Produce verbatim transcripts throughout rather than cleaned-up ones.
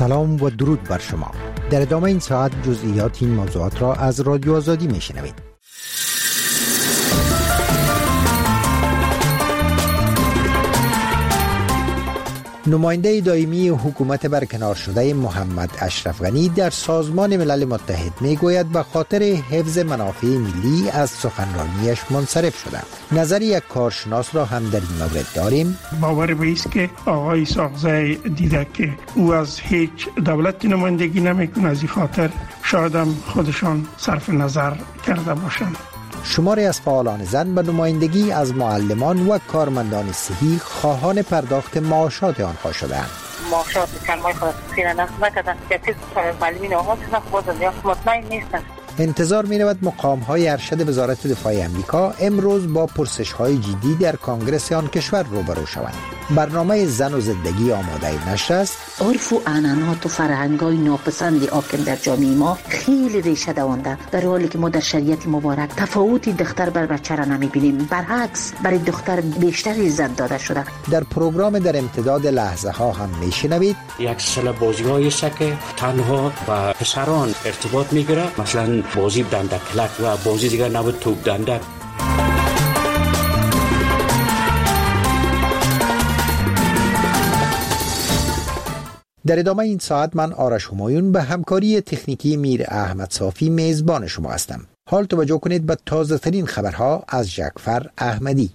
سلام و درود بر شما. در ادامه این ساعت جزئیات این موضوعات را از رادیو آزادی میشنوید. نماینده دائمی حکومت برکنار شده محمد اشرف غنی در سازمان ملل متحد میگوید به خاطر حفظ منافع ملی از سخنرانیش منصرف شده. نظر یک کارشناس را هم در این مورد داریم. باور به است که آقای ساغزی دیده که او از هیچ دولت نمایندگی نمیکنه، از این خاطر شاید هم خودشان صرف نظر کرده باشند. شماری از فعالان زن به نمایندگی از معلمان و کارمندان صحی خواهان پرداخت معاشات آنها شدند. معاشات کلمای خود سینه نکردن که چیز معلمین آغاز نخوردن مطمئن نیستن. انتظار می رود مقام های ارشد وزارت دفاع امریکا امروز با پرسش های جدی در کنگره آن کشور روبرو شوند. برنامه زن و زندگی آماده نشر است. عرف و عنعنات و فرهنگ‌های ناپسند حاکم در جامعه ما خیلی ریشه دوانده، در حالی که ما در شریعت مبارک تفاوتی دختر بر بچه را نمی‌بینیم، برعکس برای دختر بیشتر عزت داده شده. در پروگرام در امتداد لحظه ها هم میشنوید یک سلسله بازی‌هایی است که تنها با پسران ارتباط میگیره، مثلا بازی دنده کلک و بازی دیگر نبود توپ دنده. در ادامه این ساعت من آرش همایون به همکاری تکنیکی میر احمد صافی میزبان شما هستم. حال توجه کنید به تازه ترین خبرها از جعفر احمدی.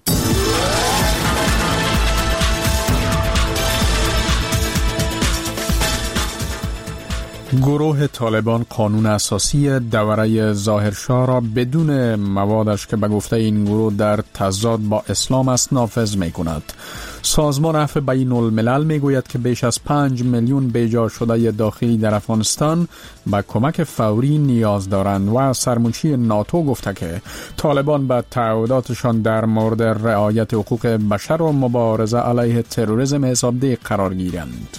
گروه طالبان قانون اساسی دوره ظاهرشاه را بدون موادش که به گفته این گروه در تضاد با اسلام است نافذ می کند. سازمان عفو بین الملل می گوید که بیش از پنج میلیون بیجا شده داخلی در افغانستان به کمک فوری نیاز دارند و سرمنشی ناتو گفته که طالبان به تعهداتشان در مورد رعایت حقوق بشر و مبارزه علیه تروریسم حسابدهی قرار گیرند.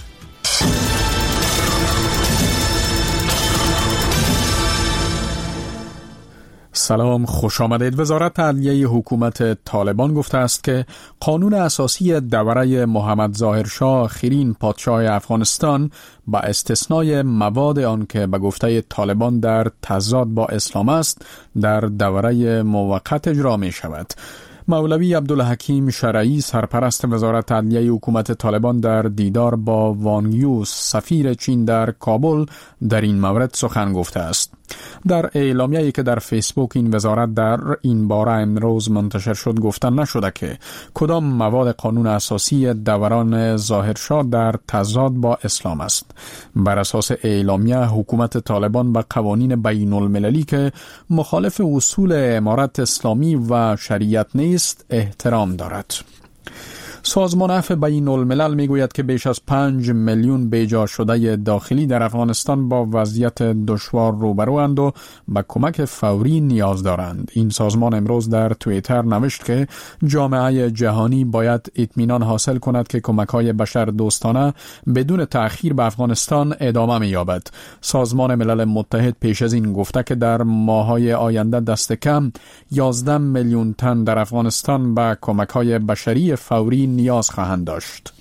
سلام، خوش آمدید. وزارت عدلیه حکومت طالبان گفته است که قانون اساسی دوره محمد ظاهرشاه آخرین پادشاه افغانستان با استثنای مواد آن که به گفته طالبان در تضاد با اسلام است در دوره موقت اجرا می شود. مولوی عبدالحکیم شرعی سرپرست وزارت عدلیه حکومت طالبان در دیدار با وانگ یو سفیر چین در کابل در این مورد سخن گفته است. در اعلامیه‌ای که در فیسبوک این وزارت در این باره امروز منتشر شد گفتن نشده که کدام مواد قانون اساسی دوران ظاهرشاه در تضاد با اسلام است. بر اساس اعلامیه حکومت طالبان به قوانین بین المللی که مخالف اصول امارت اسلامی و شریعت نیست احترام دارد. سازمان عفو بین الملل میگوید که بیش از پنج میلیون بیجا شده داخلی در افغانستان با وضعیت دشوار روبروند و به کمک فوری نیاز دارند. این سازمان امروز در توییتر نوشت که جامعه جهانی باید اطمینان حاصل کند که کمک‌های بشر دوستانه بدون تأخیر به افغانستان ادامه می‌یابد. سازمان ملل متحد پیش از این گفته که در ماه‌های آینده دست کم یازده میلیون تن در افغانستان به کمک‌های بشری فوری نیاز خواهند داشت.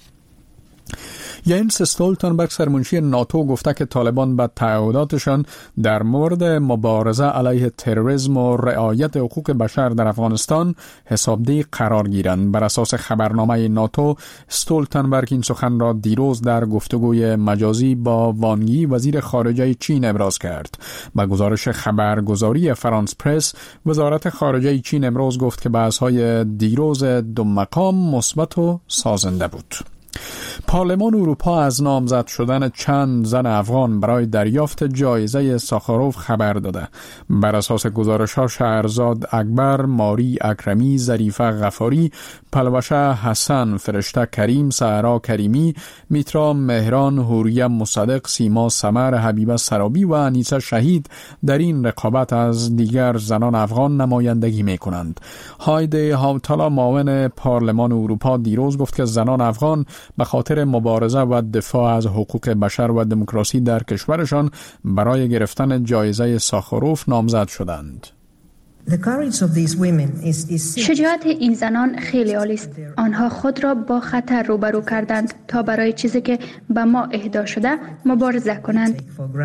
ینس استولتنبرگ سرمنشی ناتو گفته که طالبان به تعهداتشان در مورد مبارزه علیه تروریسم و رعایت حقوق بشر در افغانستان حسابدهی قرار گیرند. بر اساس خبرنامه ناتو استولتنبرگ این سخن را دیروز در گفتگوی مجازی با وانگ یی وزیر خارجه چین ابراز کرد. با گزارش خبرگزاری فرانس پرس وزارت خارجه چین امروز گفت که بحث‌های دیروز دو مقام مثبت و سازنده بود. پارلمان اروپا از نامزد شدن چند زن افغان برای دریافت جایزه ساخاروف خبر داده. بر اساس گزارش‌ها شهرزاد اکبر، ماری اکرمی، ظریفه غفاری، پلوشه حسن، فرشته کریم، سهرا کریمی، میترا مهران، حوریه مصدق، سیما سمر، حبیبه سرابی و انیسه شهید در این رقابت از دیگر زنان افغان نمایندگی می‌کنند. هایده هاوتالا معاون پارلمان اروپا دیروز گفت که زنان افغان به خاطر مبارزه و دفاع از حقوق بشر و دموکراسی در کشورشان برای گرفتن جایزه ساخاروف نامزد شدند. شجاعت این زنان خیلی عالی است. آنها خود را با خطر روبرو کردند تا برای چیزی که به ما اهدا شده مبارزه کنند.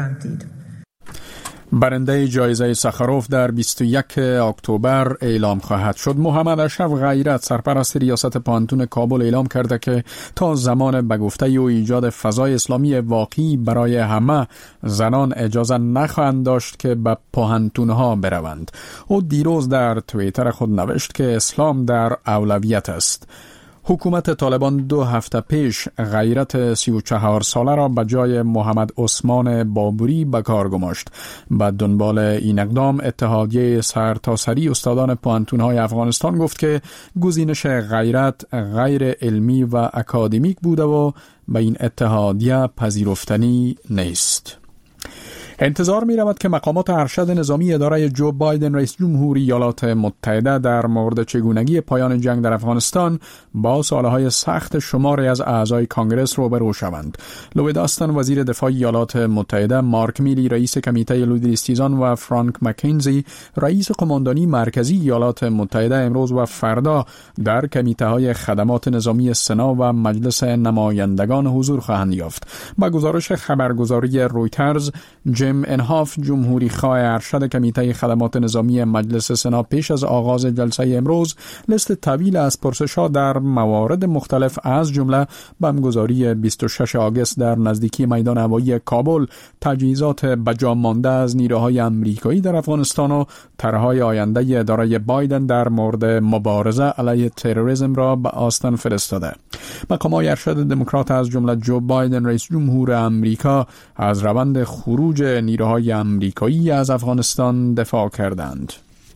برنده جایزه سخاروف در بیست و یک اکتبر اعلام خواهد شد. محمد اشرف غیرت سرپرست ریاست پانتون کابل اعلام کرده که تا زمان به گفته و ایجاد فضای اسلامی واقعی برای همه زنان اجازه نخواهند داشت که به پانتونها بروند. او دیروز در توییتر خود نوشت که اسلام در اولویت است. حکومت طالبان دو هفته پیش غیرت سی و چهار ساله را به جای محمد عثمان بابوری به کار گماشت. به دنبال این اقدام اتحادیه سرتاسری استادان پوهنتون‌های افغانستان گفت که گزینش غیرت غیر علمی و اکادمیک بوده و به این اتحادیه پذیرفتنی نیست. انتظار می رود که مقامات ارشد نظامی اداره جو بایدن رئیس جمهوری ایالات متحده در مورد چگونگی پایان جنگ در افغانستان با سالهای سخت شماری از اعضای کانگرس روبرو شوند. لوید آستن وزیر دفاع ایالات متحده، مارک میلی رئیس کمیته لودریستیزان و فرانک مکینزی رئیس قماندانی مرکزی ایالات متحده امروز و فردا در کمیته های خدمات نظامی سنا و مجلس نمایندگان حضور خواهند یافت. با گزارش خبرگزاری رویترز، جیم انهاف جمهوری خواه ارشد کمیته خدمات نظامی مجلس سنا پیش از آغاز جلسه امروز لیست طویل از پرسش‌ها در موارد مختلف از جمله بمبگذاری بیست و شش آگوست در نزدیکی میدان هوایی کابل، تجهیزات بجا مانده از نیروهای امریکایی در افغانستان و طرح‌های آینده اداره بایدن در مورد مبارزه علیه تروریسم را به آستان فرستاده. مقامات ارشد دموکرات از جمله جو بایدن رئیس جمهور امریکا از روند خروج نیروهای امریکایی از افغانستان دفاع کردند.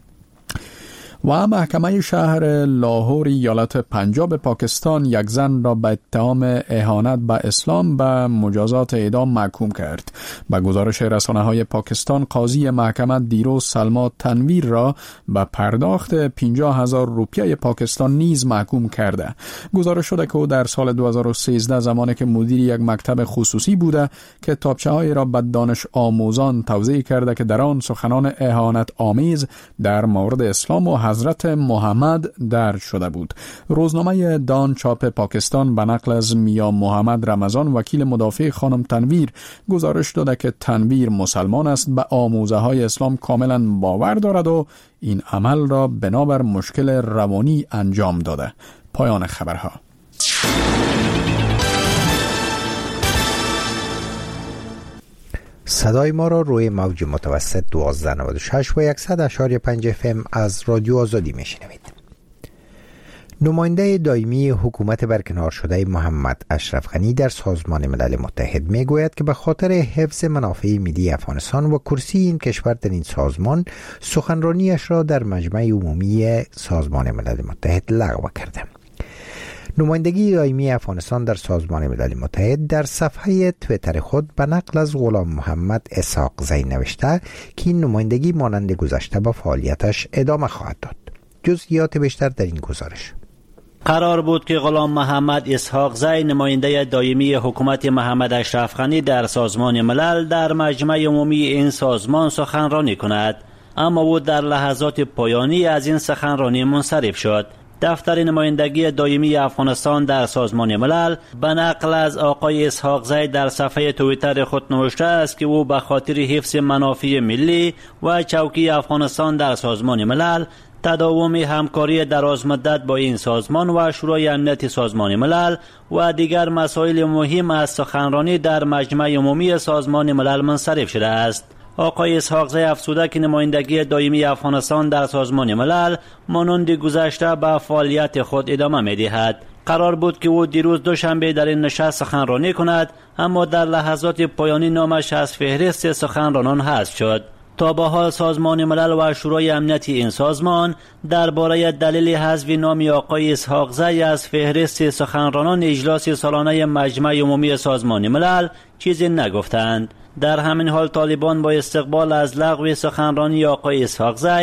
و محکمه شهر لاهور ایالت پنجاب پاکستان یک زن را به اتهام اهانت به اسلام به مجازات اعدام محکوم کرد. به گزارش رسانه‌های پاکستان، قاضی محکمه دیروز سلما تنویر را به پرداخت پنجاه هزار روپیه پاکستان نیز محکوم کرده. گزارش شده که او در سال دو هزار و سیزده زمانی که مدیر یک مکتب خصوصی بوده کتابچه‌های را به دانش آموزان توزیع کرده که در آن سخنان اهانت آمیز در مورد اسلام و حضرت محمد درج شده بود. روزنامه دان چاپ پاکستان به نقل از میا محمد رمضان وکیل مدافع خانم تنویر گزارش داده که تنویر مسلمان است، به آموزه های اسلام کاملا باور دارد و این عمل را بنابر مشکل روانی انجام داده. پایان خبرها. صدای ما را روی موج متوسط دوازده نود و شش و صد و یک و پنج اف ام از رادیو آزادی میشنوید. نماینده دائمی حکومت برکنار شده محمد اشرف غنی در سازمان ملل متحد میگوید که به خاطر حفظ منافع ملی افغانستان و کرسی این کشور در این سازمان سخنرانیش را در مجمع عمومی سازمان ملل متحد لغو کرده. نمایندگی دائمی افغانستان در سازمان ملل متحد در صفحه تویتر خود به نقل از غلام محمد اسحاق زی نوشته که این نمایندگی مانند گذشته با فعالیتش ادامه خواهد داد. جزئیات بیشتر در این گزارش. قرار بود که غلام محمد اسحاق زی نماینده دائمی حکومت محمد اشرف غنی در سازمان ملل در مجمع عمومی این سازمان سخنرانی کند، اما او در لحظات پایانی از این سخنرانی منصرف شد. دفتر نمایندگی دائمی افغانستان در سازمان ملل به نقل از آقای اسحاق زی در صفحه توییتر خود نوشته است که او به خاطر حفظ منافع ملی و چوکی افغانستان در سازمان ملل، تداوم همکاری درازمدت با این سازمان و شورای امنیت سازمان ملل و دیگر مسائل مهم از سخنرانی در مجمع عمومی سازمان ملل منصرف شده است. آقای اسحاق زی افزوده که نمایندگی دائمی افغانستان در سازمان ملل مانند گذشته به فعالیت خود ادامه می‌دهد. قرار بود که او دیروز دوشنبه در این نشست سخنرانی کند، اما در لحظات پایانی نامش از فهرست سخنرانان حذف شد. تا به حال سازمان ملل و شورای امنیت این سازمان درباره دلیل حذف نام آقای اسحاق زی از فهرست سخنرانان اجلاس سالانه مجمع عمومی سازمان ملل چیزی نگفتند. در همین حال طالبان با استقبال از لغو سخنرانی آقای اسحاق زی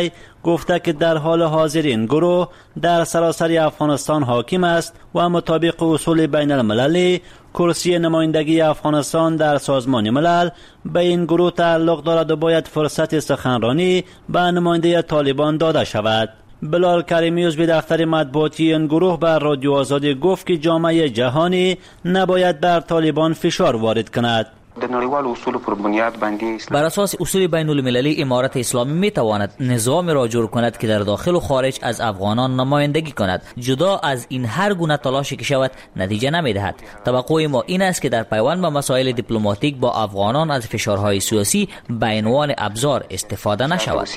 گفته که در حال حاضر این گروه در سراسر افغانستان حاکم است و مطابق اصول بین المللی کرسی نمایندگی افغانستان در سازمان ملل به این گروه تعلق دارد و باید فرصت سخنرانی به نماینده طالبان داده شود. بلال کریمی عضو دفتر مطبوعاتی این گروه بر رادیو آزادی گفت که جامعه جهانی نباید بر طالبان فشار وارد کند. بر اساس اصول بین المللی امارت اسلامی می تواند نظام را جور کند که در داخل و خارج از افغانان نمایندگی کند. جدا از این هر گونه تلاشی که شود نتیجه نمی دهد. توقع ما این است که در پیوند به مسائل دیپلماتیک با افغانان از فشارهای سیاسی به عنوان ابزار استفاده نشود.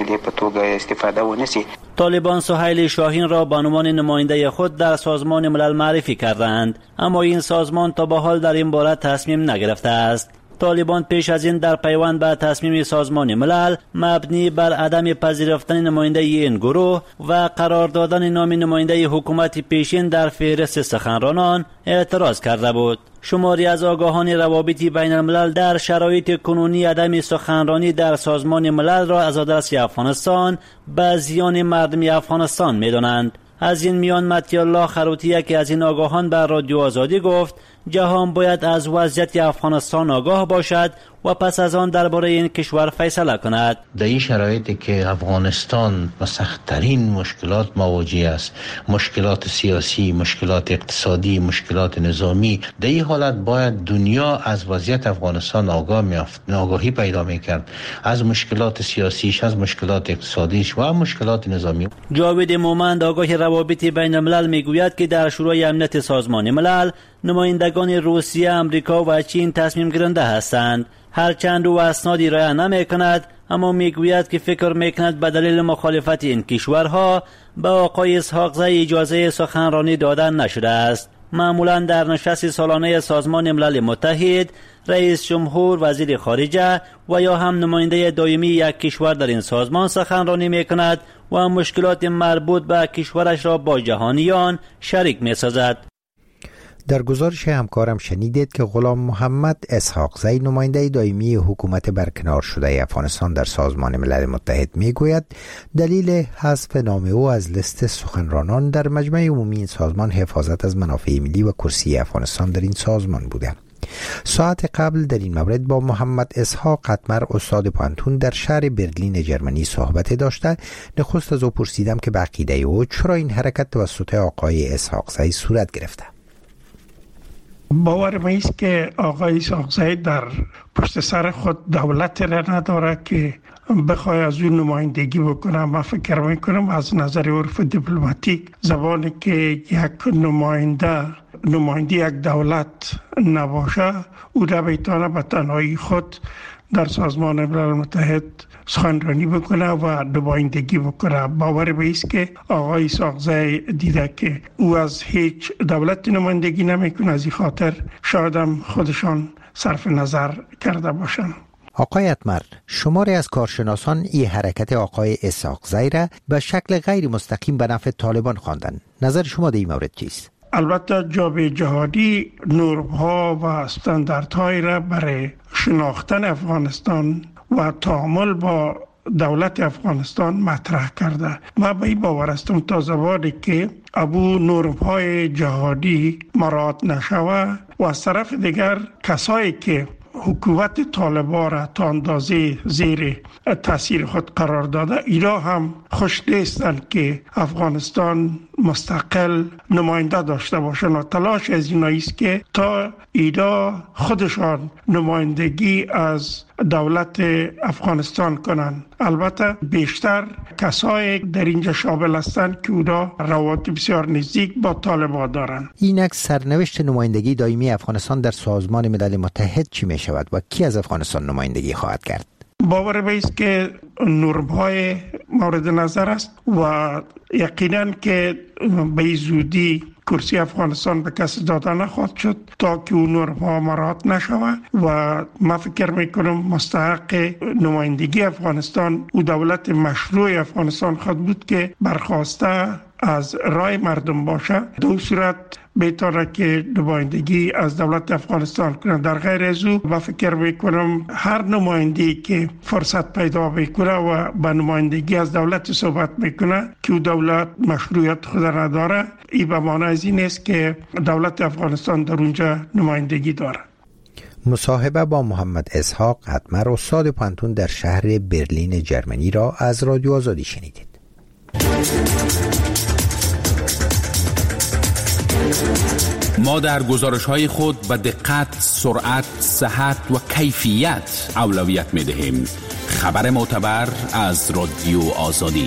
طالبان سهیل شاهین را به عنوان نماینده خود در سازمان ملل معرفی کردند، اما این سازمان تا به حال در این باره تصمیم نگرفته است. طالبان پیش از این در پیوند به تصمیم سازمان ملل مبنی بر عدم پذیرفتن نماینده این گروه و قرار دادن نام نماینده حکومت پیشین در فهرست سخنرانان اعتراض کرده بود. شماری از آگاهان روابط بین الملل در شرایط کنونی عدم سخنرانی در سازمان ملل را از آدرس افغانستان به زیان مردم افغانستان می‌دانند. از این میان مطیع الله خروطی که از این آگاهان بر رادیو آزادی گفت جهان باید از وضعیت افغانستان آگاه باشد و پس از آن درباره این کشور فیصله کند. در این شرایطی که افغانستان با سخت‌ترین مشکلات مواجه است، مشکلات سیاسی، مشکلات اقتصادی، مشکلات نظامی، در این حالت باید دنیا از وضعیت افغانستان آگاه می‌یافت، آگاهی پیدا می‌کرد از مشکلات سیاسیش، از مشکلات اقتصادیش و مشکلات نظامی. جاوید مومند آگاه روابط بین الملل میگوید که در شورای امنیت سازمان ملل نمایندگان روسیه، امریکا و چین تصمیم گیرنده هستند. هرچند او اسنادی رعایت نمی‌کند، اما میگوید که فکر می‌کند به دلیل مخالفت این کشورها به آقای اسحاق زی اجازه سخنرانی دادن نشده است. معمولا در نشست سالانه سازمان ملل متحد رئیس جمهور، وزیر خارجه و یا هم نماینده دائمی یک کشور در این سازمان سخنرانی می‌کند و مشکلات مربوط به کشورش را با جهانیان شریک می‌سازد. در گزارش همکارم شنیدید که غلام محمد اسحاق زی نماینده دائمی حکومت برکنار شده افغانستان در سازمان ملل متحد میگوید دلیل حذف نام او از لیست سخنرانان در مجمع عمومی این سازمان حفاظت از منافع ملی و کرسی افغانستان در این سازمان بوده. ساعت قبل در این مورد با محمد اسحاق قطمر استاد پانتون در شهر برلین جرمنی صحبت داشته. نخست از او پرسیدم که به عقیده او چرا این حرکت توسط آقای اسحاق زی صورت گرفته. باور من است که آقای اسحاق زی در پشت سر خود دولت را نداره که بخوای از اون نمایندگی بکنم. من فکر میکنم از نظر عرف دیپلماتیک زبانی که یک نماینده نماینده یک دولت نباشه او را بیتانه به تنهایی خود در سازمان ملل متحد سخنرانی بکنه و نمایندگی بکنه. باور به است که آقای اسحاق زی دیده که او از هیچ دولت نمایندگی نمیکنه، از این خاطر شاید هم خودشان صرف نظر کرده باشند. آقای اتمر، شماری از کارشناسان این حرکت آقای اسحاق زی را به شکل غیر مستقیم به نفع طالبان خواندند. نظر شما در این مورد چیست؟ البته جامعه جهانی نرم‌ها و استانداردهای را برای شناختن افغانستان و تعامل با دولت افغانستان مطرح کرده. من به این باور هستم تا زمانی که ابو نرم‌های جهانی مراعات نشود و از طرف دیگر کسایی که حکومت طالبان را تا اندازه زیر تاثیر خود قرار داده اینا هم خوش نیستند که افغانستان مستقل نماینده داشته باشند و تلاش از اینا است که تا اینا خودشان نمایندگی از دولت افغانستان کنند. البته بیشتر کسایی در اینجا شامل هستند که اونا روابط بسیار نزدیک با طالبان دارند. اینک سرنوشت نمایندگی دائمی افغانستان در سازمان ملل متحد چی می شود و کی از افغانستان نمایندگی خواهد کرد؟ باور به است که نرم‌های مورد نظر است و یقینا که به زودی کرسی افغانستان به کسی داده نخواهد شد تا که اون نرم‌ها مراعات نشود و من فکر میکنم مستحق نمایندگی افغانستان و دولت مشروع افغانستان خواهد بود که برخواسته از رای مردم باشه. در صورت بهتره که نمایندگی از دولت افغانستان کنند. در غیر از او با فکر میکنم هر نماینده‌ای که فرصت پیدا بکنه و به نمایندگی از دولت صحبت میکنه که دولت مشروعیت خود نداره، این به معنی از این است که دولت افغانستان در اونجا نمایندگی داره. مصاحبه با محمد اسحاق قطمر، استاد پانتون در شهر برلین جرمنی را از رادیو آزادی شنیدید. ما در گزارش‌های خود به دقت، سرعت، صحت و کیفیت اولویت می‌دهیم. خبر معتبر از رادیو آزادی.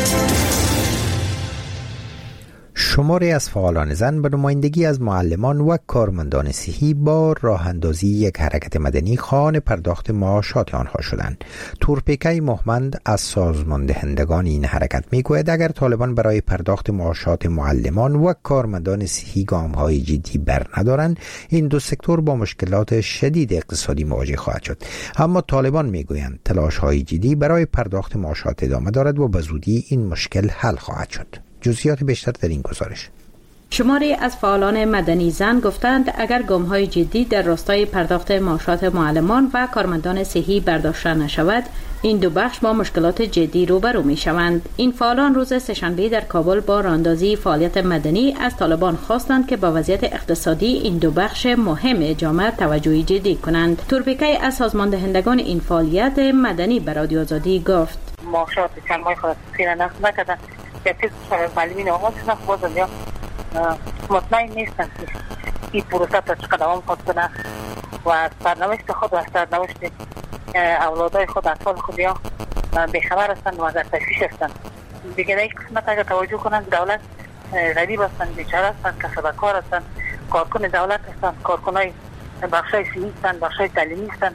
شماری از فعالان زن به نمایندگی از معلمان و کارمندان صحی با راه اندازی یک حرکت مدنی خواهان پرداخت معاشات آنها شدند. تورپیکای محمد از سازمان دهندگان این حرکت میگوید اگر طالبان برای پرداخت معاشات معلمان و کارمندان صحی گام‌های جدی بر ندارند، این دو سکتور با مشکلات شدید اقتصادی مواجه خواهد شد. اما طالبان میگویند تلاش‌های جدی برای پرداخت معاشات ادامه دارد و به زودی این مشکل حل خواهد شد. جزئیات بیشتر در این گزارش. شماری از فعالان مدنی زن گفتند اگر گام‌های جدی در راستای پرداخت معاشات معلمان و کارمندان صحی برداشته نشود، این دو بخش با مشکلات جدی روبرو می‌شوند. این فعالان روز سه‌شنبه در کابل با راهاندازی فعالیت مدنی از طالبان خواستند که با وضعیت اقتصادی این دو بخش مهم جامعه توجه جدی کنند. تورپیکای از سازمان دهندگان این فعالیت مدنی به رادیو آزادی گفت: معاشات چند ماه خود سیر نقص نکردن. یکی از معلمین آغاز شدن باز دنیا مطمئن نیستن که این پروسه تا چقدر دوام خود کنه و از سرنوشت خود و از سرنوشت اولادای خود، اطفال خود یا بیخبر هستند و در تشویش هستند. دیگه در این قسمت اگر توجه کنند دولت غریب هستند، بیچاره هستند، کسب کار هستند، کارکن دولت هستند، کارکنای بخشای صحی هستند، بخشای تعلیمی هستند،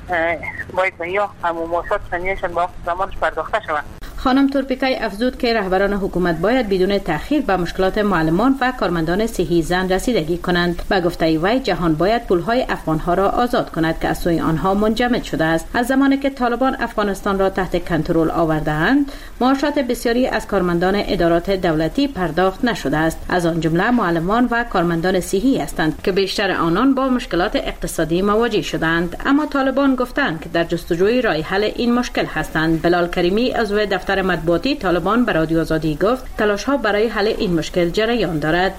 باید به یا همون معاشات سنیشان با زمانش پرداخته شوند. خانم تورپیکای افزود که رهبران حکومت باید بدون تأخیر به مشکلات معلمان و کارمندان صحی زن رسیدگی کنند. به گفته وی جهان باید پولهای افغانها را آزاد کند که از سوی آنها منجمد شده است. از زمانی که طالبان افغانستان را تحت کنترل آورده‌اند، معاشات بسیاری از کارمندان ادارات دولتی پرداخت نشده است. از آن جمله معلمان و کارمندان صحی هستند که بیشتر آنان با مشکلات اقتصادی مواجه شدند. اما طالبان گفتند که در جستجوی راه حل این مشکل هستند. بلال کریمی عضو دفتر مطبوعاتی طالبان به رادیو آزادی گفت تلاش‌ها برای حل این مشکل جریان دارد.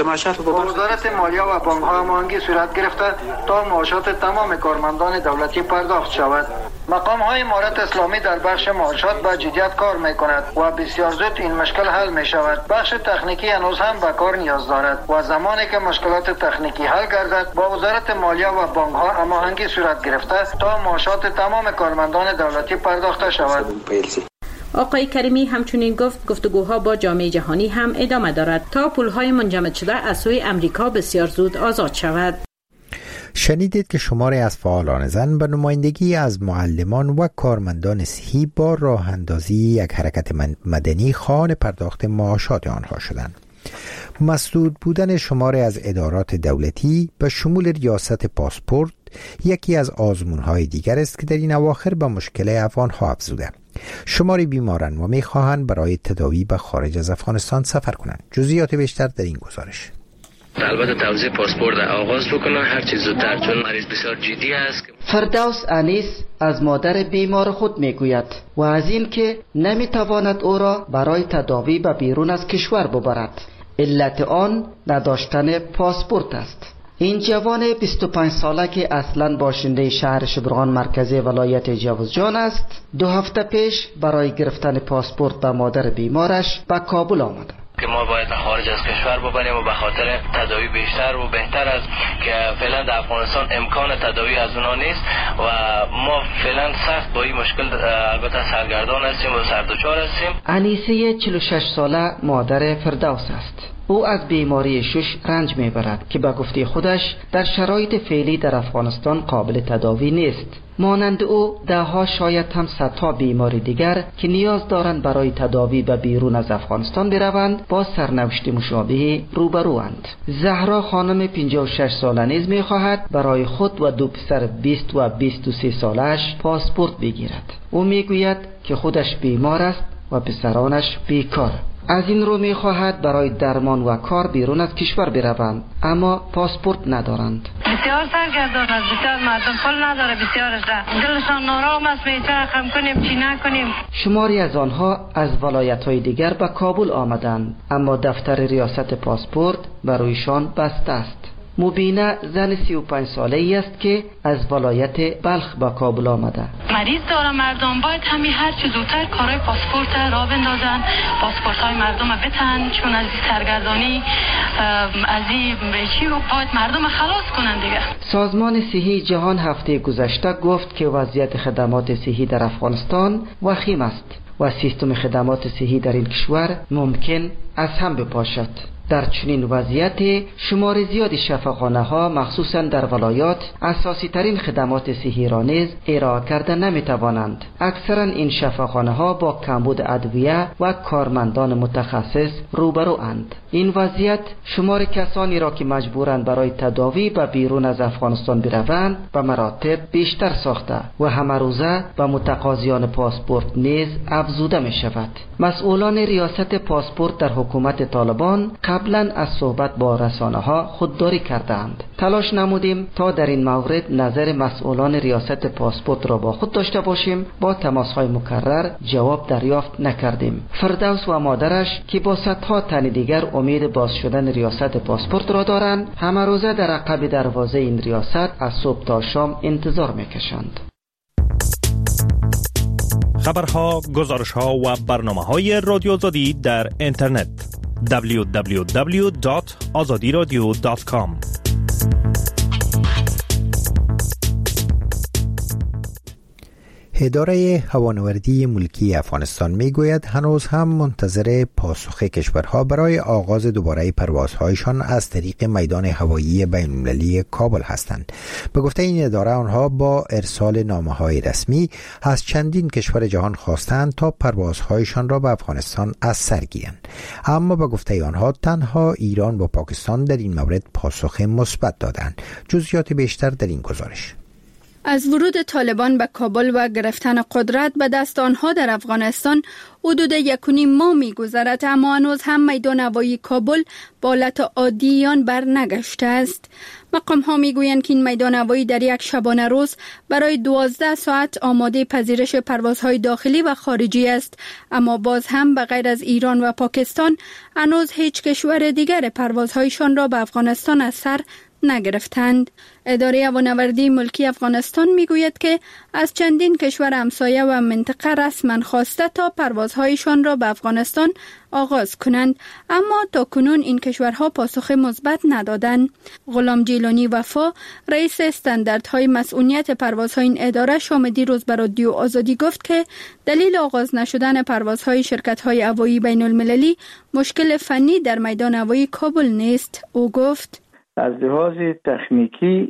وزارت مالیه و بانک‌ها هماهنگی صورت گرفته تا معاشات تمام کارمندان دولتی پرداخت شود. مقام‌های امارت اسلامی در بخش معاشات با جدیت کار می‌کند و بسیار زود این مشکل حل می‌شود. بخش تکنیکی هنوز هم به کار نیاز دارد و زمانی که مشکلات تکنیکی حل گردد با وزارت مالیه و بانک‌ها هماهنگی صورت گرفته تا معاشات تمام کارمندان دولتی پرداخته شود. آقای کریمی همچنین گفت گفتگوها با جامعه جهانی هم ادامه دارد تا پولهای منجمد شده از سوی امریکا بسیار زود آزاد شود. شنیدید که شماری از فعالان زن به نمایندگی از معلمان و کارمندان صحی با راه اندازی یک حرکت مدنی خواهان پرداخت معاشات آنها شدند. مسدود بودن شماری از ادارات دولتی به شمول ریاست پاسپورت یکی از آزمون‌های دیگر است که در این اواخر به مشکل افغان‌ها افزوده. شماری بیماران و می‌خواهند برای تداوی به خارج از افغانستان سفر کنند. جزئیات بیشتر در این گزارش. البته توزیع پاسپورت آغاز بکنن هر چیز زودتر چون مریض بسیار جدی است. فردوس انیس از مادر بیمار خود میگوید و از این که نمیتواند او را برای تداوی به بیرون از کشور ببرد. علت آن نداشتن پاسپورت است. این جوان بیست و پنج ساله که اصلا باشنده شهر شبرغان مرکزی ولایت جوزجان است، دو هفته پیش برای گرفتن پاسپورت به مادر بیمارش به کابل آمد. که ما باید خارج از کشور ببریم و به خاطر تداوی بیشتر و بهتر است که فعلا در افغانستان امکان تداوی از اونا نیست و ما فعلا سخت با این مشکل البته سرگردان هستیم و سردوچار هستیم. انیسه چهل و شش ساله مادر فردوس است. او از بیماری شش رنج میبرد که به گفته خودش در شرایط فعلی در افغانستان قابل تداوی نیست. مانند او ده ها شاید هم صدها بیماری دیگر که نیاز دارند برای تداوی به بیرون از افغانستان بروند با سرنوشت مشابه روبروند. زهرا خانم پنجاه و شش ساله نیز میخواهد برای خود و دو پسر بیست و بیست و سه سالش پاسپورت بگیرد. او میگوید که خودش بیمار است و پسرانش بیکار. از این رو می خواهد برای درمان و کار بیرون از کشور بروند، اما پاسپورت ندارند. بسیار سرگردان است، بسیار مردم پول نداره، بسیارش ده دلشان نارام است، می چه رقم کنیم چی نکنیم. شماری از آنها از ولایت‌های دیگر به کابل آمدند، اما دفتر ریاست پاسپورت برایشان بسته است. مبینه زن سی و پنج ساله ای است که از ولایت بلخ به کابل آمده. مریض داره، مردم باید همین هر چه زودتر کارهای پاسپورت را بندازن، پاسپورت های مردم را بتن، چون از این سرگردانی از این چی باید مردم خلاص کنن دیگه. سازمان صحی جهان هفته گذشته گفت که وضعیت خدمات صحی در افغانستان وخیم است و سیستم خدمات صحی در این کشور ممکن از هم بپاشد. در چنین وضعیت شمار زیادی شفاخانه ها مخصوصا در ولایات اساسی ترین خدمات صحی را نیز ارائه کرده نمی توانند. اکثرا این شفاخانه ها با کمبود ادویه و کارمندان متخصص روبرو اند. این وضعیت شمار کسانی را که مجبورند برای تداوی به بیرون از افغانستان بروند به مراتب بیشتر ساخته و همه روزه به متقاضیان پاسپورت نیز افزوده می شود. مسئولان ریاست پاسپورت در حکومت طالبان قبلا از صحبت با رسانه ها خودداری کردند. تلاش نمودیم تا در این مورد نظر مسئولان ریاست پاسپورت را با خود داشته باشیم، با تماس های مکرر جواب دریافت نکردیم. فردوس و مادرش که با صدها تن دیگر امید باز شدن ریاست پاسپورت را دارند، همه روزه در عقب دروازه این ریاست از صبح تا شام انتظار میکشند. خبرها، گزارشها و برنامه‌های رادیو آزادی در اینترنت دبلیو دبلیو دبلیو دات آزادی رادیو دات کام. اداره هوانوردی ملکی افغانستان میگوید هنوز هم منتظر پاسخ کشورها برای آغاز دوباره پروازهایشان از طریق میدان هوایی بین المللی کابل هستند. به گفته این اداره آنها با ارسال نامه‌های رسمی از چندین کشور جهان خواستند تا پروازهایشان را به افغانستان از سر گیرند، اما به گفته آنها تنها ایران و پاکستان در این مورد پاسخ مثبت دادند. جزئیات بیشتر در این گزارش. از ورود طالبان به کابل و گرفتن قدرت به دست آنها در افغانستان حدود یک و نیم ماه می‌گذرد، اما هنوز هم میدان هوایی کابل به حالت عادی آن بر نگشته است. مقام ها میگویند که این میدان هوایی در یک شبانه روز برای دوازده ساعت آماده پذیرش پروازهای داخلی و خارجی است، اما باز هم به غیر از ایران و پاکستان هنوز هیچ کشور دیگر پروازهایشان را به افغانستان از سر نگرفتند. اداره هوانوردی ملکی افغانستان میگوید که از چندین کشور همسایه و منطقه رسما خواسته تا پروازهایشان را به افغانستان آغاز کنند، اما تا کنون این کشورها پاسخ مثبت ندادند. غلام جیلانی وفا، رئیس استانداردهای مسئولیت پروازهای این اداره، شام دیروز به رادیو آزادی گفت که دلیل آغاز نشدن پروازهای شرکت‌های هوایی بین المللی مشکل فنی در میدان هوایی کابل نیست. او گفت از لحاظ تکنیکی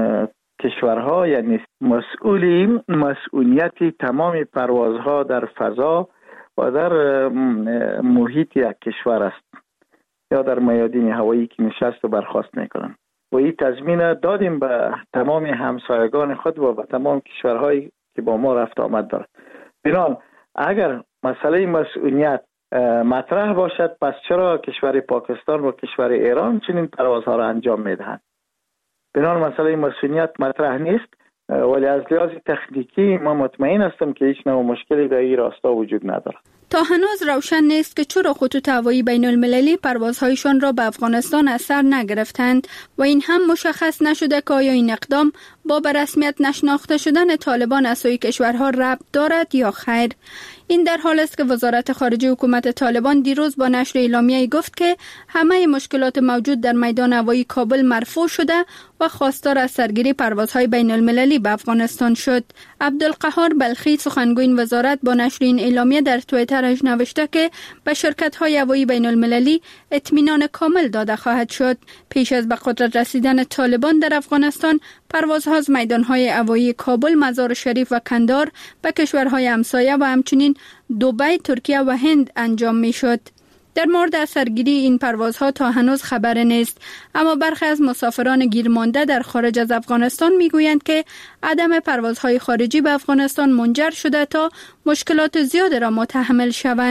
کشورها یعنی مسئولیم مسئولیت تمام پروازها در فضا و در محیط یک کشور است یا در میادین هوایی که نشست و برخاست میکنن و این تضمین دادیم به تمام همسایگان خود و به تمام کشورهایی که با ما رفت آمد دارد. بنابراین اگر مسئله مسئولیت مطرح باشد، پس چرا کشور پاکستان و کشور ایران چنین پروازها را انجام میدهند؟ بنابراین مسئله مسئولیت مطرح نیست، ولی از لحاظ تکنیکی ما مطمئن هستم که هیچ نوع مشکلی در این راستا وجود ندارد. تا هنوز روشن نیست که چرا خطوط هوایی بین المللی پروازهایشان را به افغانستان از سر نگرفتند و این هم مشخص نشده که آیا این اقدام با به رسمیت نشناخته شدن طالبان از سوی کشورها ربط دارد یا خیر. این در حال است که وزارت خارجه حکومت طالبان دیروز با نشر اعلامیه‌ای گفت که همه مشکلات موجود در میدان هوایی کابل مرفوع شده و خواستار از سرگیری پروازهای بین المللی به افغانستان شد. عبدالقهار بلخی، سخنگوی این وزارت، با نشر این اعلامیه در توییترش نوشته که به شرکت‌های هوایی بین المللی اطمینان کامل داده خواهد شد. پیش از به قدرت رسیدن طالبان در افغانستان، پروازها از میدان‌های هوایی کابل، مزار شریف و کندهار به کشورهای همسایه و همچنین دبی، ترکیه و هند انجام می‌شد. در مورد سرگیری این پروازها تا هنوز خبر نیست، اما برخی از مسافران گیرمانده در خارج از افغانستان میگویند که عدم پروازهای خارجی به افغانستان منجر شده تا مشکلات زیاد را متحمل شوند.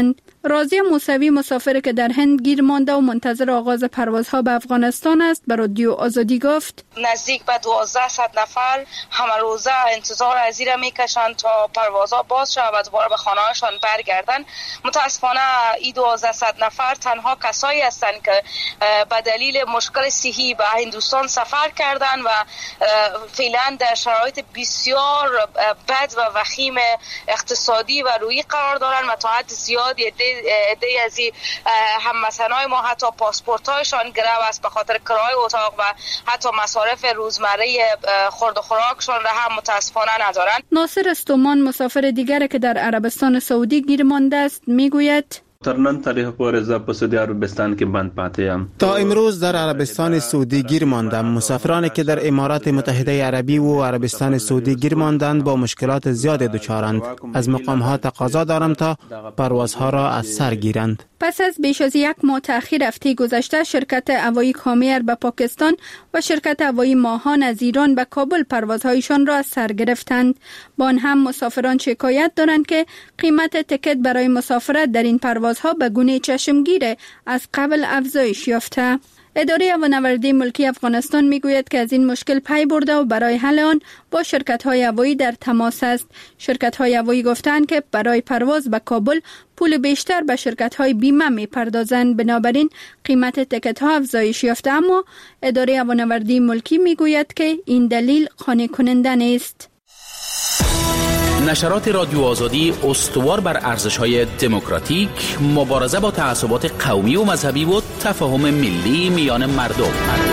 راضیه موسوی مسافر که در هند گیر مانده و منتظر آغاز پروازها به افغانستان است به رادیو آزادی گفت نزدیک به دوازده صد نفر همه روزه انتظار از این میکشند تا پروازها باز شود و دوباره به خانه‌هاشان برگردند. متاسفانه این دوازده صد نفر تنها کسایی هستند که به دلیل مشکل صحی به هندوستان سفر کردند و فعلا در شرایط بسیار بد و وخیم اقتصادی و روحی قرار دارند و تا حد زیادی عده از هموطنان ما حتی پاسپورت‌هایشان گرو است به خاطر کرایه اتاق و حتی مصارف روزمره خورد و خوراکشان را هم متاسفانه ندارند. ناصر استومان مسافر دیگر که در عربستان سعودی گیر مانده است میگوید تر نن تاریخ پورې زه په سعودي عربستان کې بند پاتې یم. تا امروز در عربستان سعودی گیر ماندم. مسافرانی که در امارات متحده عربی و عربستان سعودی گیر ماندند با مشکلات زیاد دچارند. از مقام‌ها تقاضا دارم تا پروازها را از سر گیرند. پس از بیش از یک ماه تأخیر هفته گذشته شرکت هوایی کامیر به پاکستان و شرکت هوایی ماهان از ایران به کابل پروازهایشان را از سر گرفتند. با آن هم مسافران شکایت دارند که قیمت تکت برای مسافرت در این پروازها به گونه چشمگیر از قبل افزایش یافته. اداره هوانوردی ملکی افغانستان میگوید که از این مشکل پی برده و برای حل آن با شرکت‌های هوایی در تماس است. شرکت‌های هوایی گفتند که برای پرواز به کابل پول بیشتر به شرکت‌های بیمه می‌پردازند، بنابراین قیمت تکت‌ها افزایش یافته، اما اداره هوانوردی ملکی میگوید که این دلیل قانع کننده نیست. نشرات رادیو آزادی استوار بر ارزش‌های دموکراتیک، مبارزه با تعصبات قومی و مذهبی و تفاهم ملی میان مردم.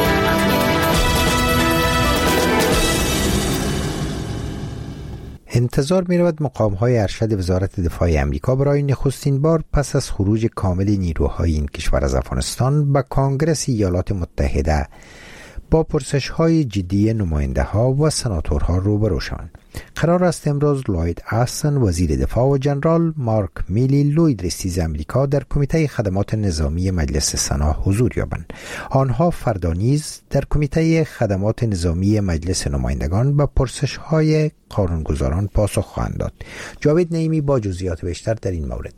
انتظار می رود مقام های ارشد وزارت دفاع امریکا برای نخستین بار پس از خروج کامل نیروهای این کشور از افغانستان به کانگرس ایالات متحده با پرسش های جدی نماینده ها و سناتورها روبرو شوند. قرار است امروز لوید آستن وزیر دفاع و جنرال مارک میلی لوید رئیس امریکا در کمیته خدمات نظامی مجلس سنا حضور یابند. آنها فردا نیز در کمیته خدمات نظامی مجلس نمایندگان به پرسش های قانونگذاران پاسخ خواهند داد. جاوید نعیمی با جزئیات بیشتر در این مورد.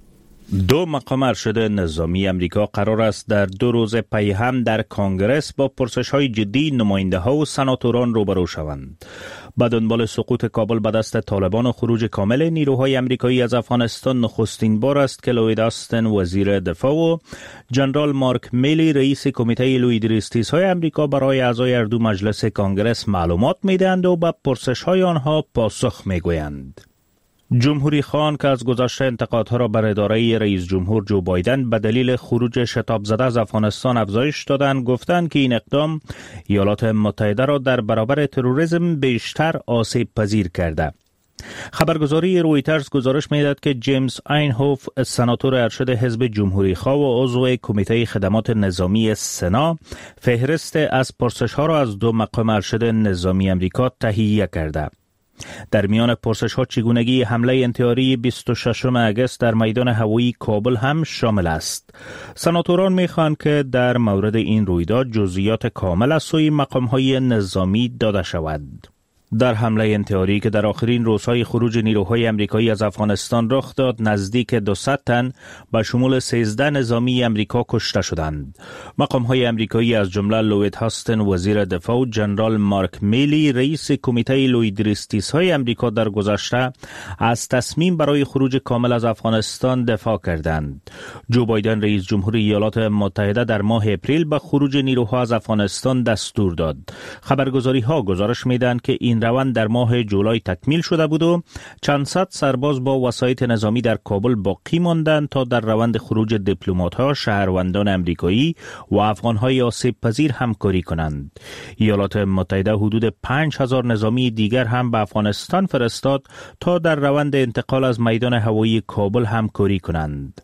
دو مقام ارشد نظامی امریکا قرار است در دو روز پی هم در کانگرس با پرسش‌های جدی نماینده ها و سناتوران روبرو شوند. با دنبال سقوط کابل به دست طالبان و خروج کامل نیروهای امریکایی از افغانستان نخستین بار است که لوید آستن وزیر دفاع و جنرال مارک میلی رئیس کمیته لویدریستیس‌های امریکا برای اعضای هر دو مجلس کانگرس معلومات می‌دهند و به پرسش‌های آنها پاسخ می‌گویند. جمهوری خان که از گذشته انتقادها را بر اداره رئیس جمهور جو بایدن به دلیل خروج شتاب زده از افغانستان افزایش دادند، گفتند که این اقدام ایالات متحده را در برابر تروریسم بیشتر آسیب پذیر کرده. خبرگزاری رویترز گزارش می‌دهد که جیمز اینهوف سناتور ارشد حزب جمهوری خواه و عضو کمیته خدمات نظامی سنا فهرست از پرسش‌ها را از دو مقام ارشد نظامی امریکا تهیه کرده. در میان پرسش ها چگونگی حمله انتحاری بیست و ششم اگست در میدان هوایی کابل هم شامل است. سناتوران میخواهند که در مورد این رویداد جزئیات کامل از سوی مقام های نظامی داده شود. در حمله انتحاری که در آخرین روزهای خروج نیروهای امریکایی از افغانستان رخ داد، نزدیک دویست تن به شمول سیزده نظامی امریکا کشته شدند. مقام‌های امریکایی از جمله لوید آستن وزیر دفاع و جنرال مارک میلی رئیس کمیته لویدریستیس‌های امریکا در گذشته از تصمیم برای خروج کامل از افغانستان دفاع کردند. جو بایدن رئیس جمهور ایالات متحده در ماه اپریل به خروج نیروها از افغانستان دستور داد. خبرگزاری‌ها گزارش می‌دهند که این روند در ماه جولای تکمیل شده بود و چند صد سرباز با وسایط نظامی در کابل باقی ماندند تا در روند خروج دیپلمات‌ها، شهروندان امریکایی و افغان‌های آسیب پذیر همکاری کنند. ایالات متحده حدود پنج هزار نظامی دیگر هم به افغانستان فرستاد تا در روند انتقال از میدان هوایی کابل همکاری کنند.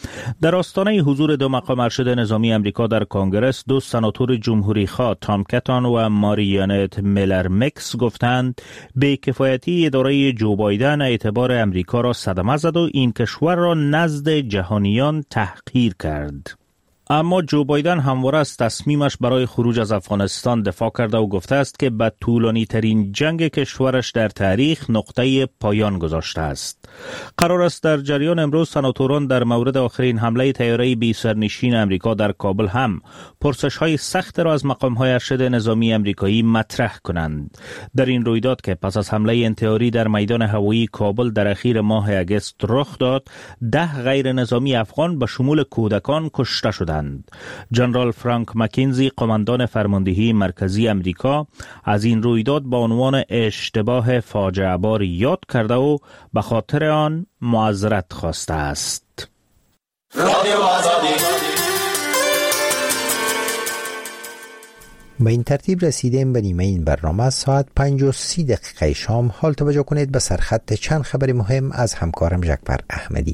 در آستانه حضور دو مقام ارشد نظامی امریکا در کانگرس، دو سناتور جمهوری خواه تام کتان و ماریانت میلر مکس گفتند بی‌کفایتی اداره جو بایدن اعتبار امریکا را صدمه زد و این کشور را نزد جهانیان تحقیر کرد. اما جو بایدن همواره از تصمیمش برای خروج از افغانستان دفاع کرده و گفته است که به طولانی ترین جنگ کشورش در تاریخ نقطه پایان گذاشته است. قرار است در جریان امروز سناتوران در مورد آخرین حمله طیاره بی سرنشین امریکا در کابل هم پرسش‌های سخت را از مقام‌های ارشد نظامی امریکایی مطرح کنند. در این رویداد که پس از حمله انتحاری در میدان هوایی کابل در اخیر ماه اگست رخ داد، ده غیر نظامی افغان به شمول کودکان کشته شدند. جنرال فرانک مکینزی، قماندان فرماندهی مرکزی امریکا، از این رویداد با عنوان اشتباه فاجعه بار یاد کرده و به خاطر آن معذرت خواسته است. به این ترتیب رسیدیم به نیمه این برنامه. ساعت پنج و سی دقیقه شام. حال توجه کنید به سرخط چند خبر مهم از همکارم جعفر احمدی.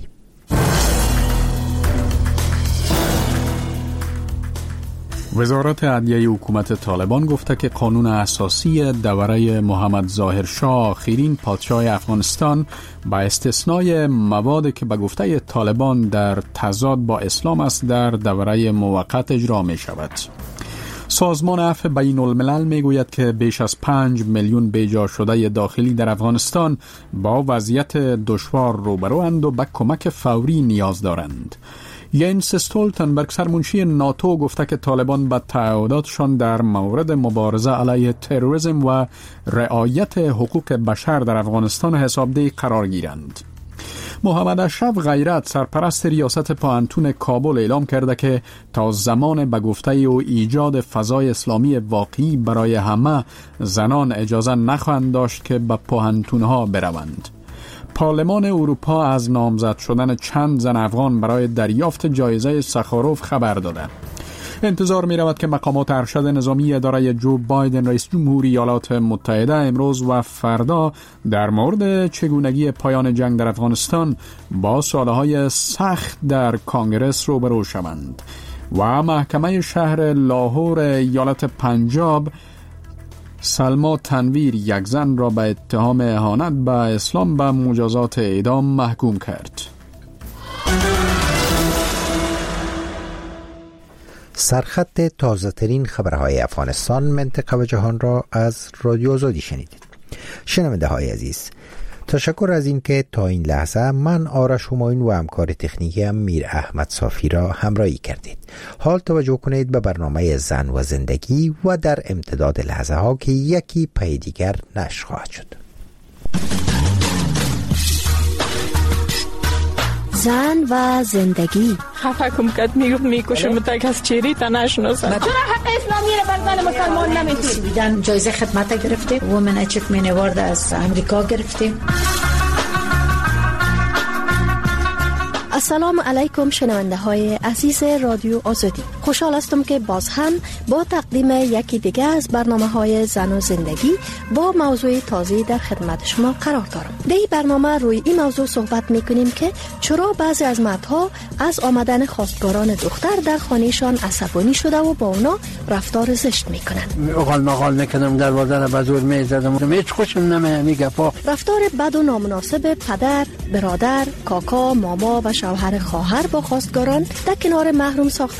وزارت عدلیه حکومت طالبان گفته که قانون اساسی دوره محمد ظاهر شاه خیرین پادشاه افغانستان با استثنای موادی که به گفته طالبان در تضاد با اسلام است در دوره موقت اجرا می شود. سازمان عفو بین الملل می گوید که بیش از پنج میلیون بیجا شده داخلی در افغانستان با وضعیت دشوار روبروند و به کمک فوری نیاز دارند. ینس استولتنبرگ، سرمنشی ناتو، گفته که طالبان به تعهداتشان در مورد مبارزه علیه تروریسم و رعایت حقوق بشر در افغانستان حسابدهی قرار گیرند. محمد اشرف غیرت، سرپرست ریاست پوهنتون کابل، اعلام کرده که تا زمان به گفته او ایجاد فضای اسلامی واقعی برای همه، زنان اجازه نخواهند داشت که به پوهنتونها بروند. پارلمان اروپا از نامزد شدن چند زن افغان برای دریافت جایزه سخاروف خبر داده. انتظار می رود که مقامات ارشد نظامی اداره جو بایدن رئیس جمهوری ایالات متحده امروز و فردا در مورد چگونگی پایان جنگ در افغانستان با سوالهای سخت در کانگرس روبرو شوند. و محکمه شهر لاهور ایالت پنجاب سلما تنویر، یک زن را به اتهام اهانت به اسلام به مجازات اعدام محکوم کرد. سرخط تازه ترین خبرهای افغانستان، منطقه و جهان را از رادیو آزادی شنیدید. شنونده های عزیز، تشکر از این که تا این لحظه من آرش همایون و همکار تکنیکی میر احمد صافی را همراهی کردید. حال توجه کنید به برنامه زن و زندگی و در امتداد لحظه ها که یکی پی دیگر نشر خواهد شد. زن و زندگی. خفه کم کد میگفت میکشم تا کس چیری تا نشناسم. چرا حق اسلامی را بر زن مسلمان نمیتونی؟ بیدن جایزه خدمت گرفته، وومن اچیومنت اوارد از امریکا گرفته. السلام علیکم شنونده های عزیز رادیو آزادی. خوشحال هستم که باز هم با تقدیم یکی دیگه از برنامه های زن و زندگی با موضوع تازه در خدمت شما قرار دارم. در این برنامه روی این موضوع صحبت میکنیم که چرا بعضی از مردها از آمدن خواستگاران دختر در خانهشان عصبانی شده و با اونا رفتار زشت میکنند. اقال مقال میکنم، دروازه را به زور میزدم، هیچ خوشم نمیگه. رفتار بد و نامناسب پدر، برادر، کاکا، ماما و شوهر خواهر با خواستگاران در کنار محروم ساختن